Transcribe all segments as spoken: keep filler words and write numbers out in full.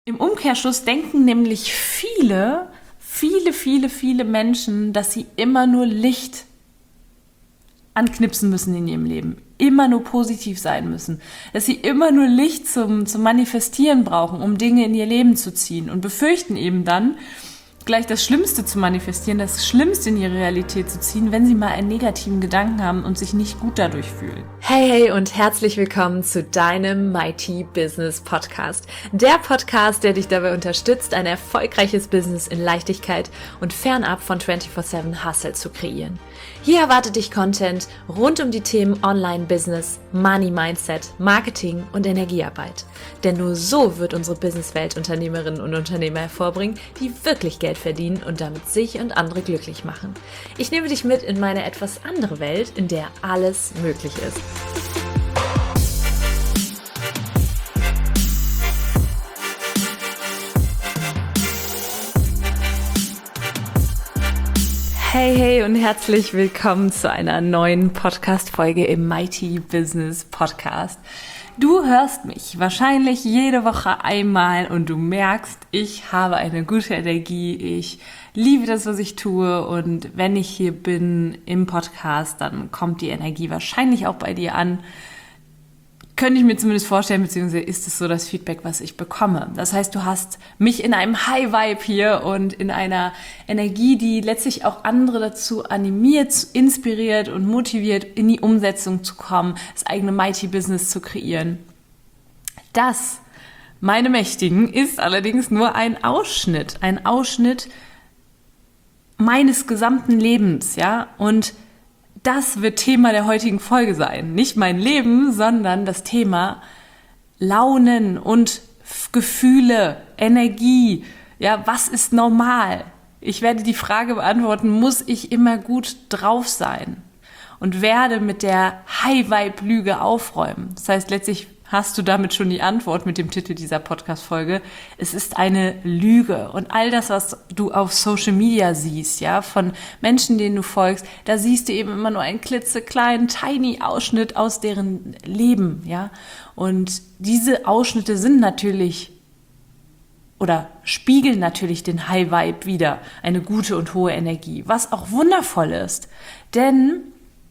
Im Umkehrschluss denken nämlich viele, viele, viele, viele Menschen, dass sie immer nur Licht anknipsen müssen in ihrem Leben, immer nur positiv sein müssen, dass sie immer nur Licht zum, zum Manifestieren brauchen, um Dinge in ihr Leben zu ziehen und befürchten eben dann, gleich das Schlimmste zu manifestieren, das Schlimmste in ihre Realität zu ziehen, wenn sie mal einen negativen Gedanken haben und sich nicht gut dadurch fühlen. Hey, hey und herzlich willkommen zu deinem Mighty Business Podcast. Der Podcast, der dich dabei unterstützt, ein erfolgreiches Business in Leichtigkeit und fernab von vierundzwanzig sieben Hustle zu kreieren. Hier erwartet dich Content rund um die Themen Online-Business, Money-Mindset, Marketing und Energiearbeit. Denn nur so wird unsere Businesswelt Unternehmerinnen und Unternehmer hervorbringen, die wirklich Geld verdienen und damit sich und andere glücklich machen. Ich nehme dich mit in meine etwas andere Welt, in der alles möglich ist. Hey, hey und herzlich willkommen zu einer neuen Podcast-Folge im Mighty Business Podcast. Du hörst mich wahrscheinlich jede Woche einmal und du merkst, ich habe eine gute Energie, ich liebe das, was ich tue und wenn ich hier bin im Podcast, dann kommt die Energie wahrscheinlich auch bei dir an. Könnte ich mir zumindest vorstellen, beziehungsweise ist es so das Feedback, was ich bekomme. Das heißt, du hast mich in einem High-Vibe hier und in einer Energie, die letztlich auch andere dazu animiert, inspiriert und motiviert, in die Umsetzung zu kommen, das eigene Mighty-Business zu kreieren. Das, meine Mächtigen, ist allerdings nur ein Ausschnitt, ein Ausschnitt meines gesamten Lebens, ja, und das wird Thema der heutigen Folge sein. Nicht mein Leben, sondern das Thema Launen und Gefühle, Energie. Ja, was ist normal? Ich werde die Frage beantworten, muss ich immer gut drauf sein? Und werde mit der High-Vibe-Lüge aufräumen. Das heißt, letztlich hast du damit schon die Antwort mit dem Titel dieser Podcast-Folge. Es ist eine Lüge. Und all das, was du auf Social Media siehst, ja, von Menschen, denen du folgst, da siehst du eben immer nur einen klitzekleinen, tiny Ausschnitt aus deren Leben, ja. Und diese Ausschnitte sind natürlich oder spiegeln natürlich den High Vibe wider, eine gute und hohe Energie, was auch wundervoll ist. Denn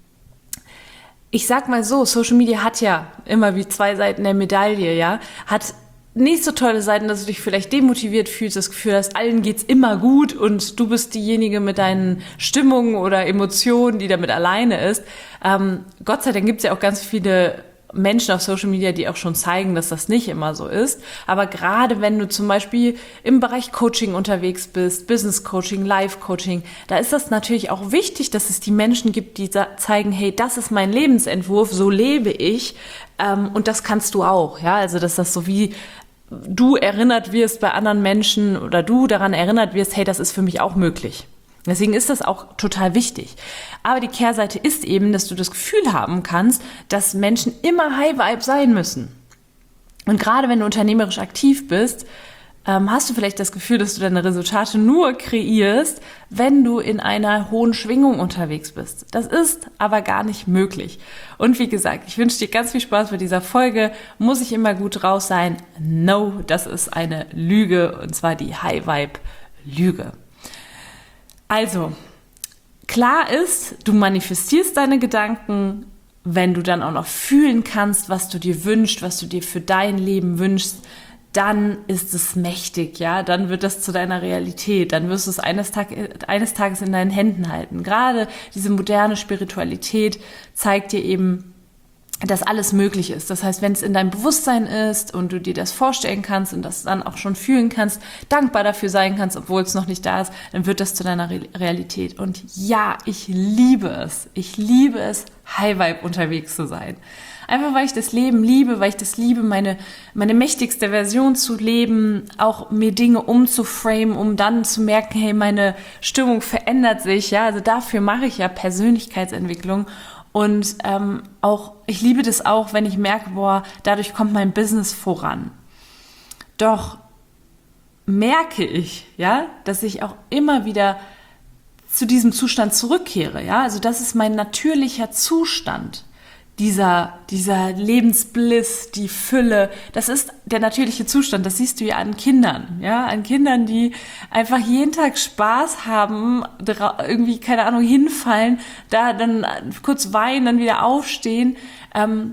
ich sag mal so, Social Media hat ja immer wie zwei Seiten der Medaille, ja, hat nicht so tolle Seiten, dass du dich vielleicht demotiviert fühlst, das Gefühl hast, allen geht's immer gut und du bist diejenige mit deinen Stimmungen oder Emotionen, die damit alleine ist. Ähm, Gott sei Dank gibt's ja auch ganz viele Menschen auf Social Media, die auch schon zeigen, dass das nicht immer so ist. Aber gerade wenn du zum Beispiel im Bereich Coaching unterwegs bist, Business Coaching, Life Coaching, da ist das natürlich auch wichtig, dass es die Menschen gibt, die zeigen, hey, das ist mein Lebensentwurf, so lebe ich, ähm, und das kannst du auch. Ja, also dass das so wie du erinnert wirst bei anderen Menschen oder du daran erinnert wirst, hey, das ist für mich auch möglich. Deswegen ist das auch total wichtig. Aber die Kehrseite ist eben, dass du das Gefühl haben kannst, dass Menschen immer High Vibe sein müssen. Und gerade wenn du unternehmerisch aktiv bist, ähm, hast du vielleicht das Gefühl, dass du deine Resultate nur kreierst, wenn du in einer hohen Schwingung unterwegs bist. Das ist aber gar nicht möglich. Und wie gesagt, ich wünsche dir ganz viel Spaß bei dieser Folge. Muss ich immer gut raus sein? No, das ist eine Lüge, und zwar die High Vibe Lüge. Also, klar ist, du manifestierst deine Gedanken, wenn du dann auch noch fühlen kannst, was du dir wünschst, was du dir für dein Leben wünschst, dann ist es mächtig, ja, dann wird das zu deiner Realität, dann wirst du es eines, Tag, eines Tages in deinen Händen halten. Gerade diese moderne Spiritualität zeigt dir eben, dass alles möglich ist. Das heißt, wenn es in deinem Bewusstsein ist und du dir das vorstellen kannst und das dann auch schon fühlen kannst, dankbar dafür sein kannst, obwohl es noch nicht da ist, dann wird das zu deiner Re- Realität. Und ja, ich liebe es. Ich liebe es, High Vibe unterwegs zu sein. Einfach, weil ich das Leben liebe, weil ich das liebe, meine, meine mächtigste Version zu leben, auch mir Dinge umzuframen, um dann zu merken, hey, meine Stimmung verändert sich. Ja, also dafür mache ich ja Persönlichkeitsentwicklung. Und ähm, auch, ich liebe das auch, wenn ich merke, boah, dadurch kommt mein Business voran. Doch merke ich, ja, dass ich auch immer wieder zu diesem Zustand zurückkehre, ja, also das ist mein natürlicher Zustand. dieser, dieser Lebensbliss, die Fülle, das ist der natürliche Zustand, das siehst du ja an Kindern, ja, an Kindern, die einfach jeden Tag Spaß haben, irgendwie, keine Ahnung, hinfallen, da dann kurz weinen, dann wieder aufstehen, ähm,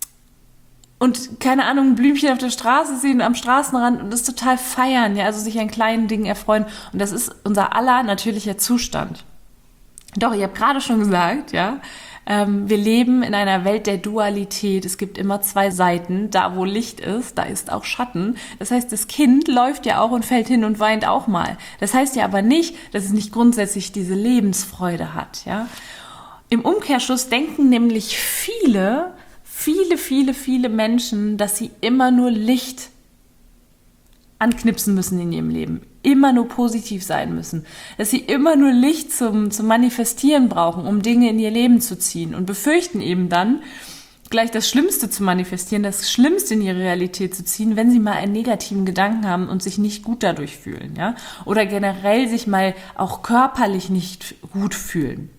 und, keine Ahnung, ein Blümchen auf der Straße sehen, am Straßenrand und das total feiern, ja, also sich an kleinen Dingen erfreuen. Und das ist unser aller natürlicher Zustand. Doch, ich habe gerade schon gesagt, ja, ähm, wir leben in einer Welt der Dualität. Es gibt immer zwei Seiten. Da, wo Licht ist, da ist auch Schatten. Das heißt, das Kind läuft ja auch und fällt hin und weint auch mal. Das heißt ja aber nicht, dass es nicht grundsätzlich diese Lebensfreude hat, ja. Im Umkehrschluss denken nämlich viele, viele, viele, viele Menschen, dass sie immer nur Licht anknipsen müssen in ihrem Leben, immer nur positiv sein müssen, dass sie immer nur Licht zum, zum Manifestieren brauchen, um Dinge in ihr Leben zu ziehen und befürchten eben dann, gleich das Schlimmste zu manifestieren, das Schlimmste in ihre Realität zu ziehen, wenn sie mal einen negativen Gedanken haben und sich nicht gut dadurch fühlen, ja, oder generell sich mal auch körperlich nicht gut fühlen.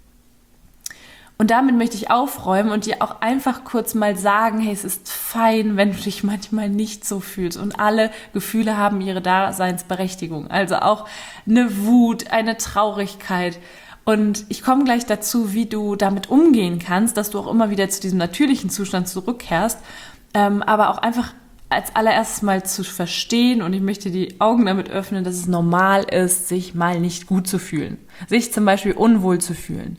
Und damit möchte ich aufräumen und dir auch einfach kurz mal sagen, hey, es ist fein, wenn du dich manchmal nicht so fühlst. Und alle Gefühle haben ihre Daseinsberechtigung. Also auch eine Wut, eine Traurigkeit. Und ich komme gleich dazu, wie du damit umgehen kannst, dass du auch immer wieder zu diesem natürlichen Zustand zurückkehrst. Ähm, aber auch einfach als allererstes mal zu verstehen, und ich möchte die Augen damit öffnen, dass es normal ist, sich mal nicht gut zu fühlen. Sich zum Beispiel unwohl zu fühlen.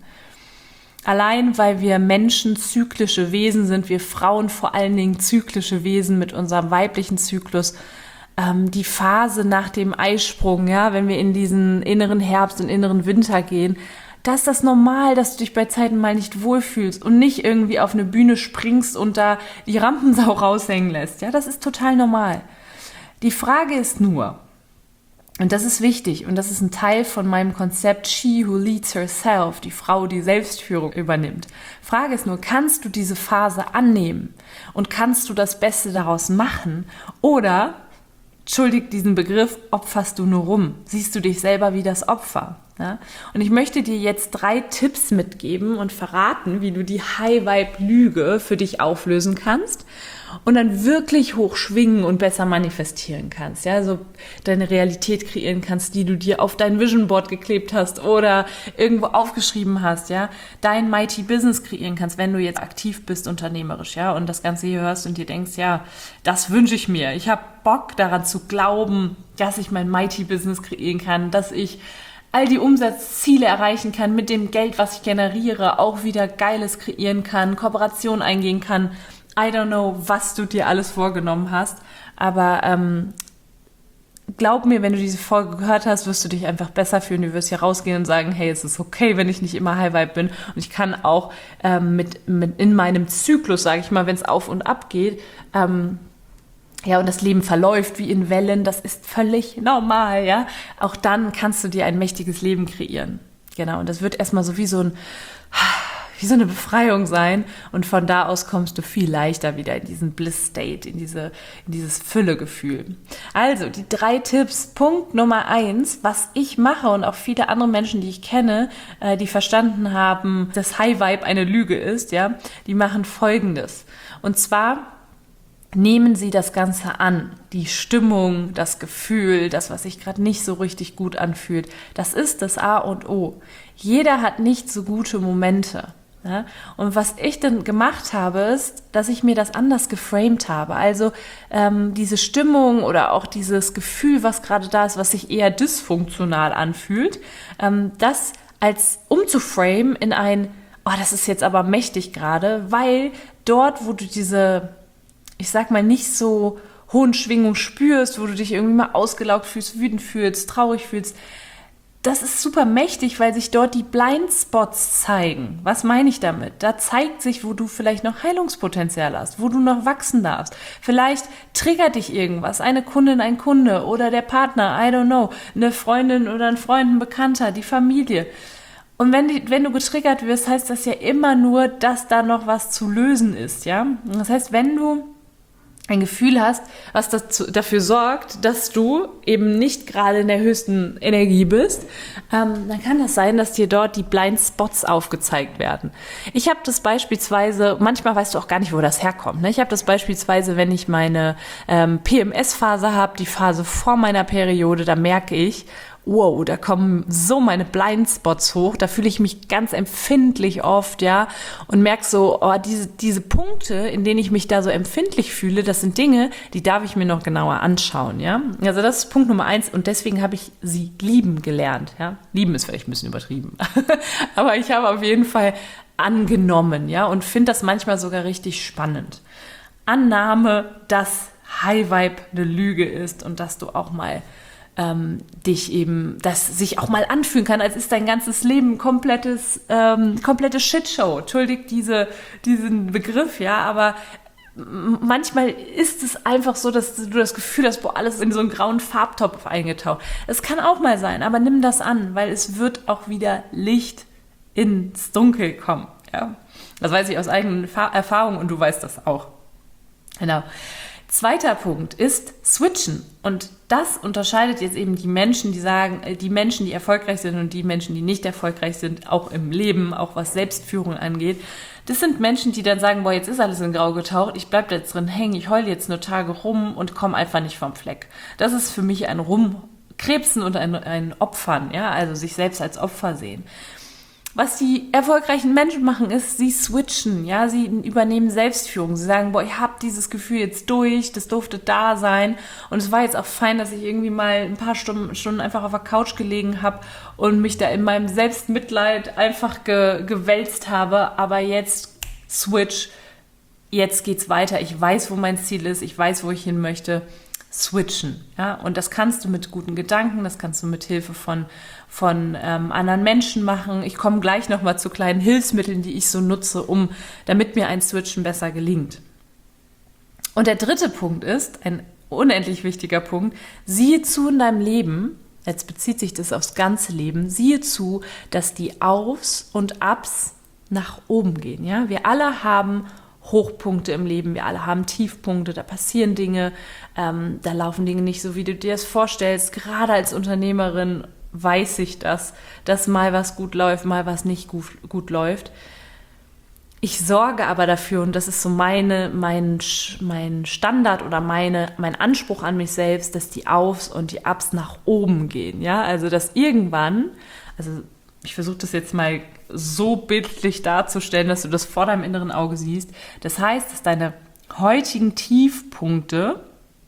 Allein, weil wir Menschen zyklische Wesen sind, wir Frauen vor allen Dingen zyklische Wesen mit unserem weiblichen Zyklus, ähm, die Phase nach dem Eisprung, ja, wenn wir in diesen inneren Herbst und inneren Winter gehen, da ist das normal, dass du dich bei Zeiten mal nicht wohlfühlst und nicht irgendwie auf eine Bühne springst und da die Rampensau raushängen lässt. Ja, das ist total normal. Die Frage ist nur, und das ist wichtig und das ist ein Teil von meinem Konzept She Who Leads Herself, die Frau, die Selbstführung übernimmt. Frage ist nur, kannst du diese Phase annehmen und kannst du das Beste daraus machen oder, entschuldigt diesen Begriff, opferst du nur rum? Siehst du dich selber wie das Opfer? Ja? Und ich möchte dir jetzt drei Tipps mitgeben und verraten, wie du die High-Vibe-Lüge für dich auflösen kannst und dann wirklich hoch schwingen und besser manifestieren kannst, ja, so deine Realität kreieren kannst, die du dir auf dein Vision Board geklebt hast oder irgendwo aufgeschrieben hast, ja, dein Mighty Business kreieren kannst, wenn du jetzt aktiv bist unternehmerisch, ja, und das Ganze hier hörst und dir denkst, ja, das wünsche ich mir, ich habe Bock daran zu glauben, dass ich mein Mighty Business kreieren kann, dass ich all die Umsatzziele erreichen kann mit dem Geld, was ich generiere, auch wieder Geiles kreieren kann, Kooperation eingehen kann. I don't know, was du dir alles vorgenommen hast, aber ähm, glaub mir, wenn du diese Folge gehört hast, wirst du dich einfach besser fühlen. Du wirst hier rausgehen und sagen, hey, es ist okay, wenn ich nicht immer High Vibe bin und ich kann auch ähm, mit, mit in meinem Zyklus, sage ich mal, wenn es auf und ab geht, ähm, ja, und das Leben verläuft wie in Wellen, das ist völlig normal, ja. Auch dann kannst du dir ein mächtiges Leben kreieren. Genau, und das wird erstmal so wie so ein, wie so eine Befreiung sein und von da aus kommst du viel leichter wieder in diesen Bliss-State, in diese, in dieses Füllegefühl. Also, die drei Tipps. Punkt Nummer eins, was ich mache und auch viele andere Menschen, die ich kenne, äh, die verstanden haben, dass High Vibe eine Lüge ist, ja, die machen Folgendes. Und zwar nehmen Sie das Ganze an, die Stimmung, das Gefühl, das, was sich gerade nicht so richtig gut anfühlt, das ist das A und O. Jeder hat nicht so gute Momente. Ja? Und was ich dann gemacht habe, ist, dass ich mir das anders geframed habe. Also ähm, diese Stimmung oder auch dieses Gefühl, was gerade da ist, was sich eher dysfunktional anfühlt, ähm, das als umzuframen in ein, oh, das ist jetzt aber mächtig gerade, weil dort, wo du diese, ich sag mal, nicht so hohen Schwingung spürst, wo du dich irgendwie mal ausgelaugt fühlst, wütend fühlst, traurig fühlst, das ist super mächtig, weil sich dort die Blindspots zeigen. Was meine ich damit? Da zeigt sich, wo du vielleicht noch Heilungspotenzial hast, wo du noch wachsen darfst. Vielleicht triggert dich irgendwas, eine Kundin, ein Kunde oder der Partner, I don't know, eine Freundin oder ein Freund, ein Bekannter, die Familie. Und wenn, die, wenn du getriggert wirst, heißt das ja immer nur, dass da noch was zu lösen ist, ja? Das heißt, wenn du ein Gefühl hast, was dazu, dafür sorgt, dass du eben nicht gerade in der höchsten Energie bist, ähm, dann kann das sein, dass dir dort die Blind Spots aufgezeigt werden. Ich habe das beispielsweise, manchmal weißt du auch gar nicht, wo das herkommt. Ne? Ich habe das beispielsweise, wenn ich meine ähm, P M S-Phase habe, die Phase vor meiner Periode, da merke ich, wow, da kommen so meine Blindspots hoch, da fühle ich mich ganz empfindlich oft, ja, und merke so, oh, diese, diese Punkte, in denen ich mich da so empfindlich fühle, das sind Dinge, die darf ich mir noch genauer anschauen, ja. Also das ist Punkt Nummer eins und deswegen habe ich sie lieben gelernt, ja. Lieben ist vielleicht ein bisschen übertrieben, aber ich habe auf jeden Fall angenommen, ja, und finde das manchmal sogar richtig spannend. Annahme, dass High Vibe eine Lüge ist und dass du auch mal Ähm, dich eben, das sich auch mal anfühlen kann, als ist dein ganzes Leben ein komplettes, ähm, komplette Shitshow. Entschuldigt diese, diesen Begriff, ja, aber manchmal ist es einfach so, dass du das Gefühl hast, boah, alles in so einen grauen Farbtopf eingetaucht. Es kann auch mal sein, aber nimm das an, weil es wird auch wieder Licht ins Dunkel kommen, ja. Das weiß ich aus eigenen Erfahrungen und du weißt das auch. Genau. Zweiter Punkt ist Switchen. Und das unterscheidet jetzt eben die Menschen, die sagen, die Menschen, die erfolgreich sind und die Menschen, die nicht erfolgreich sind, auch im Leben, auch was Selbstführung angeht. Das sind Menschen, die dann sagen, boah, jetzt ist alles in Grau getaucht, ich bleib da jetzt drin hängen, ich heule jetzt nur Tage rum und komme einfach nicht vom Fleck. Das ist für mich ein Rumkrebsen und ein, ein Opfern, ja, also sich selbst als Opfer sehen. Was die erfolgreichen Menschen machen, ist, sie switchen, ja, sie übernehmen Selbstführung. Sie sagen, boah, ich habe dieses Gefühl jetzt durch, das durfte da sein. Und es war jetzt auch fein, dass ich irgendwie mal ein paar Stunden, Stunden einfach auf der Couch gelegen habe und mich da in meinem Selbstmitleid einfach ge, gewälzt habe. Aber jetzt switch, jetzt geht's weiter. Ich weiß, wo mein Ziel ist, ich weiß, wo ich hin möchte. Switchen, ja, und das kannst du mit guten Gedanken, das kannst du mit Hilfe von von ähm, anderen Menschen machen. Ich komme gleich nochmal zu kleinen Hilfsmitteln, die ich so nutze, um damit mir ein Switchen besser gelingt. Und der dritte Punkt ist, ein unendlich wichtiger Punkt, siehe zu in deinem Leben, jetzt bezieht sich das aufs ganze Leben, siehe zu, dass die Aufs und Ups nach oben gehen, ja, wir alle haben Hochpunkte im Leben, wir alle haben Tiefpunkte, da passieren Dinge, ähm, da laufen Dinge nicht so, wie du dir das vorstellst. Gerade als Unternehmerin weiß ich das, dass mal was gut läuft, mal was nicht gut, gut läuft. Ich sorge aber dafür, und das ist so meine, mein, mein Standard oder meine, mein Anspruch an mich selbst, dass die Aufs und die Ups nach oben gehen. Ja? Also dass irgendwann, also ich versuche das jetzt mal so bildlich darzustellen, dass du das vor deinem inneren Auge siehst. Das heißt, dass deine heutigen Tiefpunkte,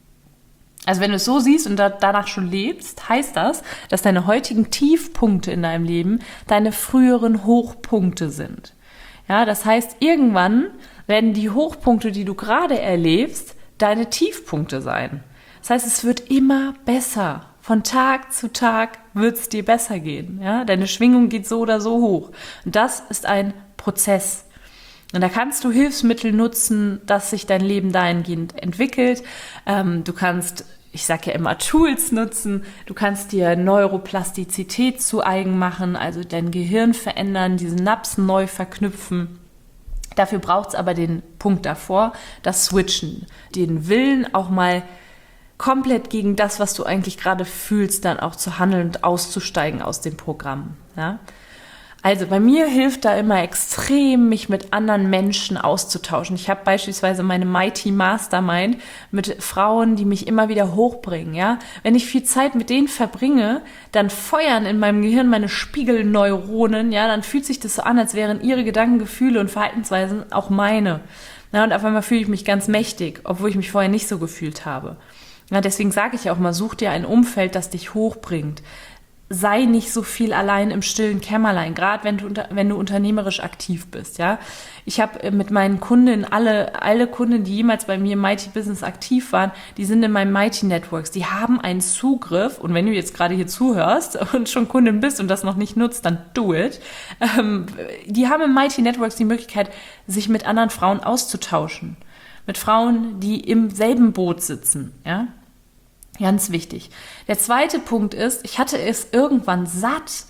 also wenn du es so siehst und da, danach schon lebst, heißt das, dass deine heutigen Tiefpunkte in deinem Leben deine früheren Hochpunkte sind. Ja, das heißt, irgendwann werden die Hochpunkte, die du gerade erlebst, deine Tiefpunkte sein. Das heißt, es wird immer besser. Von Tag zu Tag wird es dir besser gehen. Ja? Deine Schwingung geht so oder so hoch. Und das ist ein Prozess. Und da kannst du Hilfsmittel nutzen, dass sich dein Leben dahingehend entwickelt. Ähm, du kannst, ich sage ja immer, Tools nutzen. Du kannst dir Neuroplastizität zu eigen machen, also dein Gehirn verändern, diese Synapsen neu verknüpfen. Dafür braucht es aber den Punkt davor, das Switchen, den Willen auch mal komplett gegen das, was du eigentlich gerade fühlst, dann auch zu handeln und auszusteigen aus dem Programm. Ja? Also bei mir hilft da immer extrem, mich mit anderen Menschen auszutauschen. Ich habe beispielsweise meine Mighty Mastermind mit Frauen, die mich immer wieder hochbringen. Ja? Wenn ich viel Zeit mit denen verbringe, dann feuern in meinem Gehirn meine Spiegelneuronen. Ja? Dann fühlt sich das so an, als wären ihre Gedanken, Gefühle und Verhaltensweisen auch meine. Ja, und auf einmal fühle ich mich ganz mächtig, obwohl ich mich vorher nicht so gefühlt habe. Ja, deswegen sage ich auch mal, such dir ein Umfeld, das dich hochbringt. Sei nicht so viel allein im stillen Kämmerlein, gerade wenn du, unter, wenn du unternehmerisch aktiv bist. Ja, ich habe mit meinen Kundinnen, alle, alle Kunden, die jemals bei mir im Mighty Business aktiv waren, die sind in meinem Mighty Networks. Die haben einen Zugriff, und wenn du jetzt gerade hier zuhörst und schon Kundin bist und das noch nicht nutzt, dann do it. Ähm, die haben im Mighty Networks die Möglichkeit, sich mit anderen Frauen auszutauschen. Mit Frauen, die im selben Boot sitzen, ja. Ganz wichtig. Der zweite Punkt ist, ich hatte es irgendwann satt,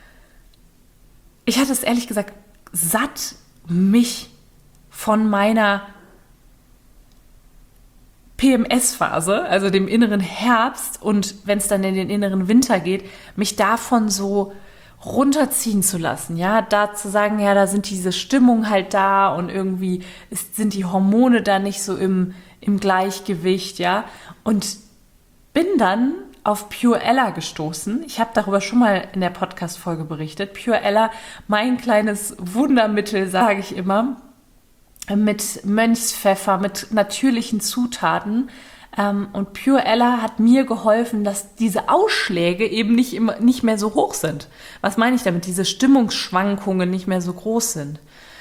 ich hatte es ehrlich gesagt satt, mich von meiner P M S-Phase, also dem inneren Herbst und wenn es dann in den inneren Winter geht, mich davon so runterziehen zu lassen, ja, da zu sagen, ja, da sind diese Stimmungen halt da und irgendwie ist, sind die Hormone da nicht so im, im Gleichgewicht, ja, und bin dann auf Pure Ella gestoßen. Ich habe darüber schon mal in der Podcast-Folge berichtet. Pure Ella, mein kleines Wundermittel, sage ich immer, mit Mönchspfeffer, mit natürlichen Zutaten. Und Pure Ella hat mir geholfen, dass diese Ausschläge eben nicht immer, nicht mehr so hoch sind. Was meine ich damit? Diese Stimmungsschwankungen nicht mehr so groß sind.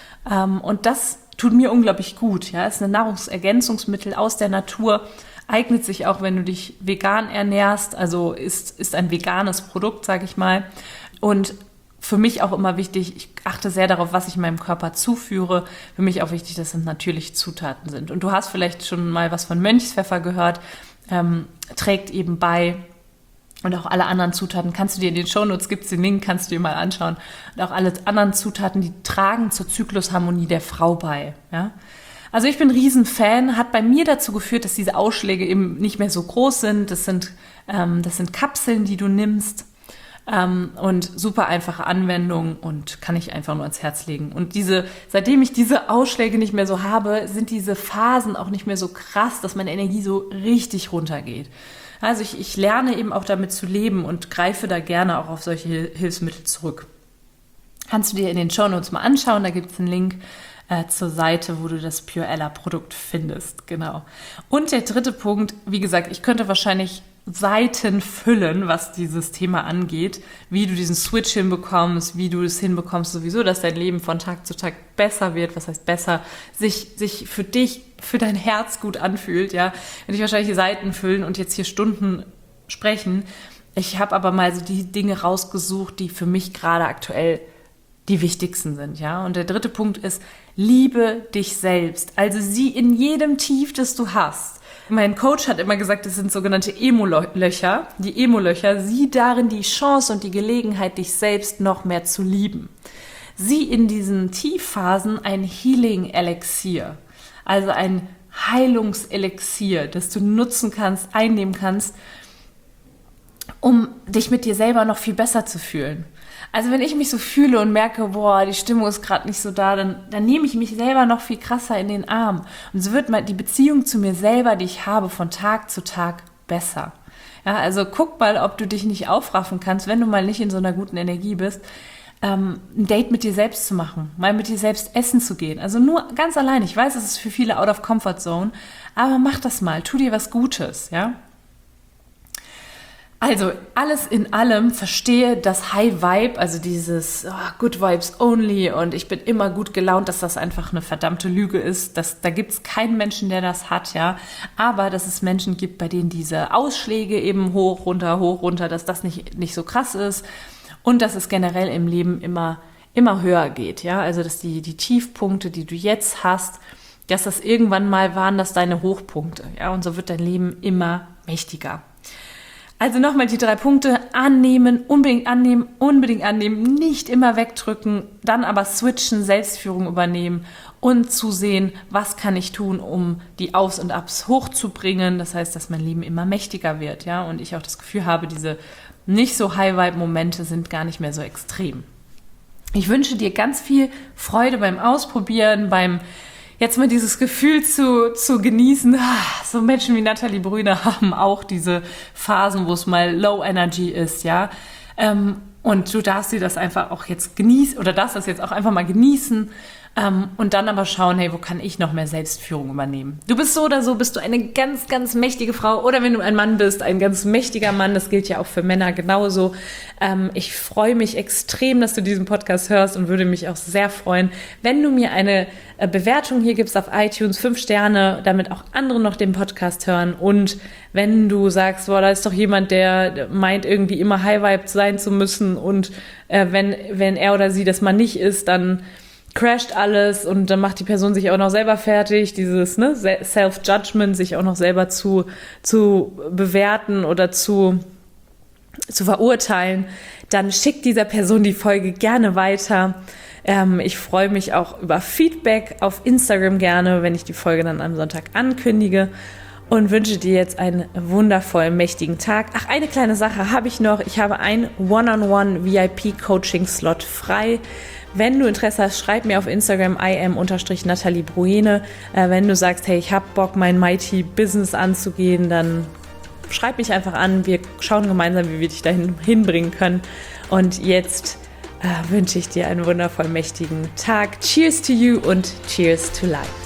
Und das tut mir unglaublich gut. Ja, es ist ein Nahrungsergänzungsmittel aus der Natur. Eignet sich auch, wenn du dich vegan ernährst, also ist, ist ein veganes Produkt, sage ich mal. Und für mich auch immer wichtig, ich achte sehr darauf, was ich meinem Körper zuführe. Für mich auch wichtig, dass es natürliche Zutaten sind. Und du hast vielleicht schon mal was von Mönchspfeffer gehört, ähm, trägt eben bei. Und auch alle anderen Zutaten kannst du dir in den Shownotes, gibt es den Link, kannst du dir mal anschauen. Und auch alle anderen Zutaten, die tragen zur Zyklusharmonie der Frau bei, ja. Also ich bin ein Riesenfan, hat bei mir dazu geführt, dass diese Ausschläge eben nicht mehr so groß sind. Das sind, ähm, das sind Kapseln, die du nimmst ähm, und super einfache Anwendung und kann ich einfach nur ans Herz legen. Und diese, seitdem ich diese Ausschläge nicht mehr so habe, sind diese Phasen auch nicht mehr so krass, dass meine Energie so richtig runtergeht. Also ich, ich lerne eben auch damit zu leben und greife da gerne auch auf solche Hilfsmittel zurück. Kannst du dir in den Shownotes mal anschauen, da gibt es einen Link Äh, zur Seite, wo du das Pure Ella Produkt findest, genau. Und der dritte Punkt, wie gesagt, ich könnte wahrscheinlich Seiten füllen, was dieses Thema angeht, wie du diesen Switch hinbekommst, wie du es hinbekommst sowieso, dass dein Leben von Tag zu Tag besser wird, was heißt besser, sich, sich für dich, für dein Herz gut anfühlt, ja, wenn ich wahrscheinlich die Seiten füllen und jetzt hier Stunden sprechen. Ich habe aber mal so die Dinge rausgesucht, die für mich gerade aktuell die wichtigsten sind, ja. Und der dritte Punkt ist, liebe dich selbst. Also sieh in jedem Tief, das du hast. Mein Coach hat immer gesagt, das sind sogenannte Emo-Löcher. Die Emo-Löcher, sieh darin die Chance und die Gelegenheit, dich selbst noch mehr zu lieben. Sieh in diesen Tiefphasen ein Healing-Elixier. Also ein Heilungselixier, das du nutzen kannst, einnehmen kannst, um dich mit dir selber noch viel besser zu fühlen. Also wenn ich mich so fühle und merke, boah, die Stimmung ist gerade nicht so da, dann, dann nehme ich mich selber noch viel krasser in den Arm. Und so wird die Beziehung zu mir selber, die ich habe, von Tag zu Tag besser. Ja, also guck mal, ob du dich nicht aufraffen kannst, wenn du mal nicht in so einer guten Energie bist, ähm, ein Date mit dir selbst zu machen, mal mit dir selbst essen zu gehen. Also nur ganz allein. Ich weiß, es ist für viele out of comfort zone, aber mach das mal, tu dir was Gutes, ja. Also alles in allem verstehe das High Vibe, also dieses oh, Good Vibes Only und ich bin immer gut gelaunt, dass das einfach eine verdammte Lüge ist. Das, da gibt es keinen Menschen, der das hat, ja. Aber dass es Menschen gibt, bei denen diese Ausschläge eben hoch, runter, hoch, runter, dass das nicht, nicht so krass ist und dass es generell im Leben immer, immer höher geht, ja. Also dass die, die Tiefpunkte, die du jetzt hast, dass das irgendwann mal waren, das deine Hochpunkte, ja. Und so wird dein Leben immer mächtiger. Also nochmal die drei Punkte: annehmen, unbedingt annehmen, unbedingt annehmen, nicht immer wegdrücken, dann aber switchen, Selbstführung übernehmen und zusehen, was kann ich tun, um die Aufs und Abs hochzubringen. Das heißt, dass mein Leben immer mächtiger wird, ja, und ich auch das Gefühl habe, diese nicht so High-Vibe-Momente sind gar nicht mehr so extrem. Ich wünsche dir ganz viel Freude beim Ausprobieren, beim jetzt mal dieses Gefühl zu, zu genießen. So Menschen wie Nathalie Brüne haben auch diese Phasen, wo es mal Low Energy ist, ja. Und du darfst dir das einfach auch jetzt genießen oder darfst das jetzt auch einfach mal genießen. Ähm, und dann aber schauen, hey, wo kann ich noch mehr Selbstführung übernehmen? Du bist so oder so, bist du eine ganz, ganz mächtige Frau oder wenn du ein Mann bist, ein ganz mächtiger Mann. Das gilt ja auch für Männer genauso. Ähm, ich freue mich extrem, dass du diesen Podcast hörst und würde mich auch sehr freuen, wenn du mir eine äh, Bewertung hier gibst auf iTunes, fünf Sterne, damit auch andere noch den Podcast hören. Und wenn du sagst, boah, da ist doch jemand, der meint, irgendwie immer High-Vibe sein zu müssen und äh, wenn, wenn er oder sie das mal nicht ist, dann crasht alles und dann macht die Person sich auch noch selber fertig, dieses ne, Self-Judgment, sich auch noch selber zu, zu bewerten oder zu, zu verurteilen, dann schickt dieser Person die Folge gerne weiter. Ähm, ich freue mich auch über Feedback auf Instagram gerne, wenn ich die Folge dann am Sonntag ankündige. und wünsche dir jetzt einen wundervollen, mächtigen Tag. Ach, eine kleine Sache habe ich noch. Ich habe einen One-on-One V I P-Coaching-Slot frei. Wenn du Interesse hast, schreib mir auf Instagram I am Nathalie Bruene. Äh, wenn du sagst, hey, ich habe Bock, mein Mighty Business anzugehen, dann schreib mich einfach an. Wir schauen gemeinsam, wie wir dich dahin hinbringen können. Und jetzt äh, wünsche ich dir einen wundervoll mächtigen Tag. Cheers to you und cheers to life.